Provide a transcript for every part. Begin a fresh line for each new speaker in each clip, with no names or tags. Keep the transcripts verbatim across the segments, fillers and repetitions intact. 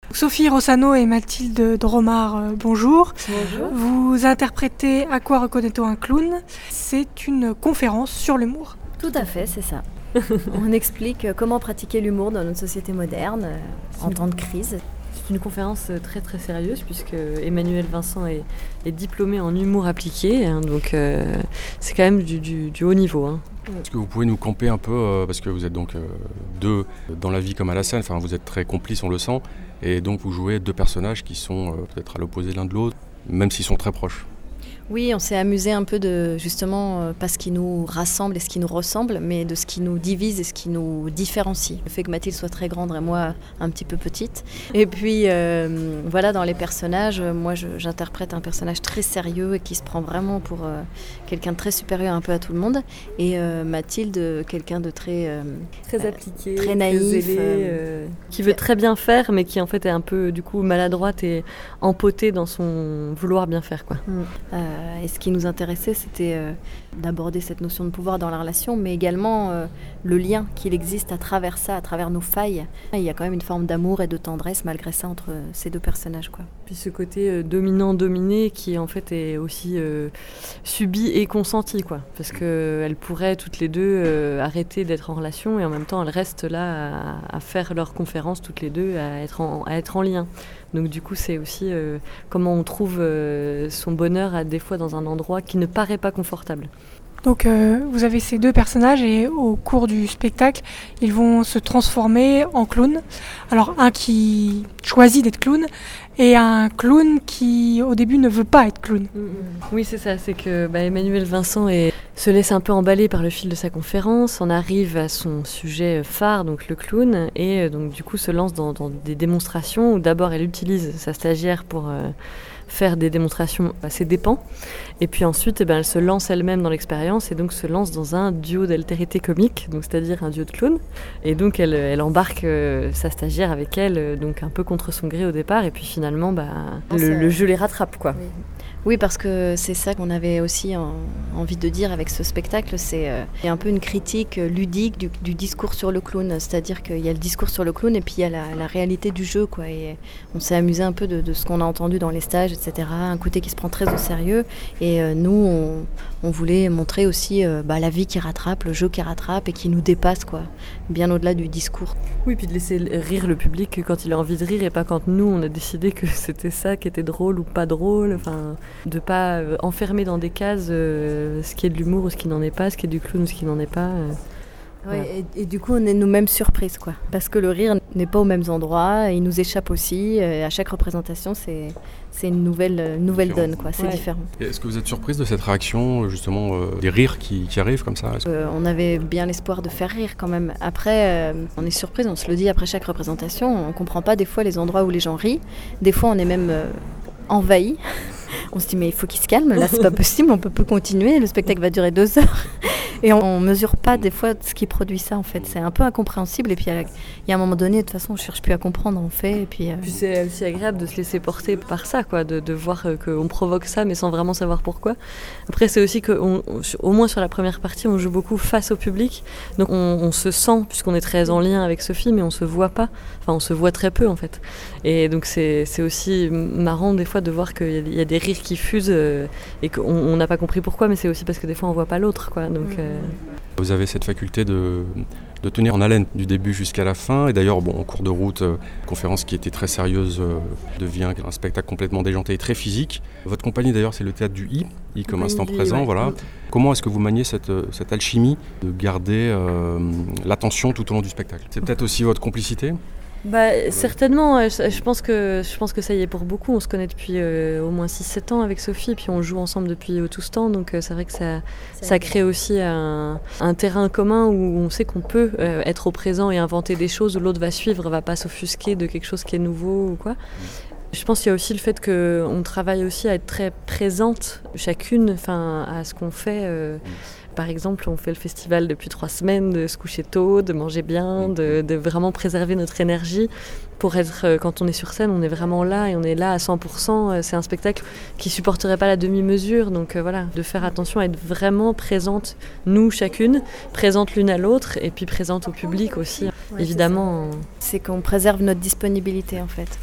Sophie Rossano et Mathilde Dromard, euh, bonjour.
Bonjour.
Vous interprétez À quoi reconnaît-on un clown ? C'est une conférence sur l'humour.
Tout à fait, c'est ça. On explique comment pratiquer l'humour dans notre société moderne, euh, en temps de crise.
C'est une conférence très très sérieuse puisque Emmanuel Vincent est, est diplômé en humour appliqué, hein, donc euh, c'est quand même du, du, du haut niveau. Hein.
Est-ce que vous pouvez nous camper un peu, euh, parce que vous êtes donc euh, deux dans la vie comme à la scène, enfin vous êtes très complices, on le sent, et donc vous jouez deux personnages qui sont euh, peut-être à l'opposé l'un de l'autre, même s'ils sont très proches.
Oui, on s'est amusé un peu de, justement, euh, pas ce qui nous rassemble et ce qui nous ressemble, mais de ce qui nous divise et ce qui nous différencie. Le fait que Mathilde soit très grande et moi un petit peu petite. Et puis, euh, voilà, dans les personnages, moi je, j'interprète un personnage très sérieux et qui se prend vraiment pour euh, quelqu'un de très supérieur un peu à tout le monde. Et euh, Mathilde, quelqu'un de très... Euh,
très appliqué,
très naïf.
Très zélé, euh, qui veut très bien faire, mais qui en fait est un peu, du coup, maladroite et empotée dans son vouloir bien faire, quoi.
Mm. Euh, Et ce qui nous intéressait, c'était euh, d'aborder cette notion de pouvoir dans la relation, mais également euh, le lien qu'il existe à travers ça, à travers nos failles. Il y a quand même une forme d'amour et de tendresse malgré ça entre euh, ces deux personnages, quoi.
Puis ce côté euh, dominant-dominé qui en fait est aussi euh, subi et consenti, quoi. Parce qu'elles pourraient toutes les deux euh, arrêter d'être en relation et en même temps elles restent là à, à faire leur conférence toutes les deux, à être en, à être en lien. Donc du coup, c'est aussi euh, comment on trouve euh, son bonheur à des fois dans un endroit qui ne paraît pas confortable.
Donc euh, vous avez ces deux personnages et au cours du spectacle, ils vont se transformer en clowns. Alors un qui choisit d'être clown et un clown qui au début ne veut pas être clown.
Mmh, mmh. Oui, c'est ça, c'est que bah, Emmanuel Vincent est, se laisse un peu emballer par le fil de sa conférence, on arrive à son sujet phare, donc le clown, et euh, donc du coup se lance dans, dans des démonstrations où d'abord elle utilise sa stagiaire pour... Euh, faire des démonstrations à ses dépens. Et puis ensuite, eh ben, elle se lance elle-même dans l'expérience et donc se lance dans un duo d'altérité comique, donc c'est-à-dire un duo de clowns. Et donc elle, elle embarque euh, sa stagiaire avec elle, euh, donc un peu contre son gré au départ. Et puis finalement, bah, le, le jeu les rattrape, quoi.
Oui. Oui, parce que c'est ça qu'on avait aussi en, envie de dire avec ce spectacle, c'est euh, un peu une critique ludique du, du discours sur le clown, c'est-à-dire qu'il y a le discours sur le clown et puis il y a la, la réalité du jeu, quoi. Et on s'est amusé un peu de, de ce qu'on a entendu dans les stages, et cetera. Un côté qui se prend très au sérieux et euh, nous, on, on voulait montrer aussi euh, bah, la vie qui rattrape, le jeu qui rattrape et qui nous dépasse, quoi, bien au-delà du discours.
Oui, puis de laisser rire le public quand il a envie de rire et pas quand nous, on a décidé que c'était ça qui était drôle ou pas drôle, enfin... de ne pas euh, enfermer dans des cases euh, ce qui est de l'humour ou ce qui n'en est pas, ce qui est du clown ou ce qui n'en est pas. Euh,
ouais,
voilà.
et, et du coup, on est nous-mêmes surprises, quoi. Parce que le rire n'est pas aux mêmes endroits, il nous échappe aussi. Euh, à chaque représentation, c'est, c'est une nouvelle, une nouvelle donne, quoi. C'est
ouais.
différent.
Et est-ce que vous êtes surprise de cette réaction, justement, euh, des rires qui, qui arrivent comme ça ?
Euh, on avait bien l'espoir de faire rire quand même. Après, euh, on est surprise, on se le dit après chaque représentation. On ne comprend pas des fois les endroits où les gens rient. Des fois, on est même euh, envahi. On se dit mais il faut qu'il se calme, là c'est pas possible, on peut plus continuer, le spectacle va durer deux heures. Et on, on mesure pas des fois ce qui produit ça en fait, c'est un peu incompréhensible et puis il y a un moment donné, de toute façon on cherche plus à comprendre, on fait et puis... Euh...
Puis c'est aussi agréable de se laisser porter par ça, quoi, de, de voir euh, qu'on provoque ça mais sans vraiment savoir pourquoi. Après c'est aussi qu'au moins sur la première partie on joue beaucoup face au public, donc on, on se sent, puisqu'on est très en lien avec Sophie, mais on se voit pas, enfin on se voit très peu en fait. Et donc c'est, c'est aussi marrant des fois de voir qu'il y a des rires qui fusent euh, et qu'on n'a pas compris pourquoi, mais c'est aussi parce que des fois on voit pas l'autre, quoi. Donc, euh...
Vous avez cette faculté de, de tenir en haleine du début jusqu'à la fin, et d'ailleurs bon, en cours de route, euh, conférence qui était très sérieuse euh, devient un spectacle complètement déjanté et très physique. Votre compagnie d'ailleurs c'est le théâtre du I, I comme instant présent,
ouais.
voilà.
Mm.
Comment est-ce que vous maniez cette, cette alchimie de garder euh, l'attention tout au long du spectacle ? C'est peut-être aussi votre complicité ?
Bah, certainement, je pense, que, je pense que ça y est pour beaucoup. On se connaît depuis euh, au moins six sept ans avec Sophie, puis on joue ensemble depuis tout ce temps, donc euh, c'est vrai que ça, ça crée aussi un, un terrain commun où on sait qu'on peut euh, être au présent et inventer des choses où l'autre va suivre, va pas s'offusquer de quelque chose qui est nouveau ou quoi. Je pense qu'il y a aussi le fait qu'on travaille aussi à être très présente chacune, enfin, à ce qu'on fait. Euh, Par exemple, on fait le festival depuis trois semaines, de se coucher tôt, de manger bien, de, de vraiment préserver notre énergie pour être, quand on est sur scène, on est vraiment là et on est là à cent pour cent. C'est un spectacle qui ne supporterait pas la demi-mesure. Donc euh, voilà, de faire attention à être vraiment présente, nous chacune, présente l'une à l'autre et puis présente au public aussi,
Ouais,
évidemment.
C'est, c'est qu'on préserve notre disponibilité en fait.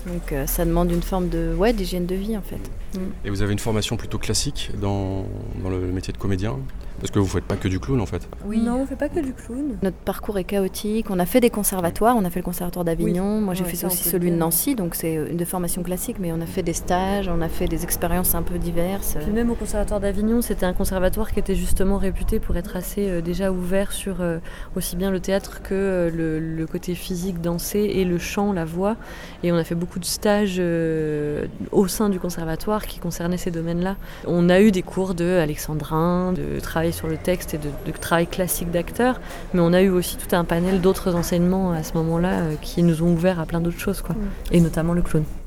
Donc euh, ça demande une forme de, ouais, d'hygiène de vie en fait. Mm.
Et vous avez une formation plutôt classique dans, dans le métier de comédien ? Parce que vous ne faites pas que du clown en fait.
Oui. Non, on ne fait pas que du clown.
Notre parcours est chaotique. On a fait des conservatoires. On a fait le conservatoire d'Avignon.
Oui.
Moi, j'ai
ouais,
fait
ça,
aussi celui de Nancy. Donc, c'est une de formation classique. Mais on a fait des stages. On a fait des expériences un peu diverses.
Puis même au conservatoire d'Avignon, c'était un conservatoire qui était justement réputé pour être assez euh, déjà ouvert sur euh, aussi bien le théâtre que euh, le, le côté physique, danser et le chant, la voix. Et on a fait beaucoup de stages euh, au sein du conservatoire qui concernaient ces domaines-là. On a eu des cours de alexandrin, de travail sur le texte et de, de travail classique d'acteur, mais on a eu aussi tout un panel d'autres enseignements à ce moment-là euh, qui nous ont ouvert à plein d'autres choses, quoi. Mmh. Et notamment le clown.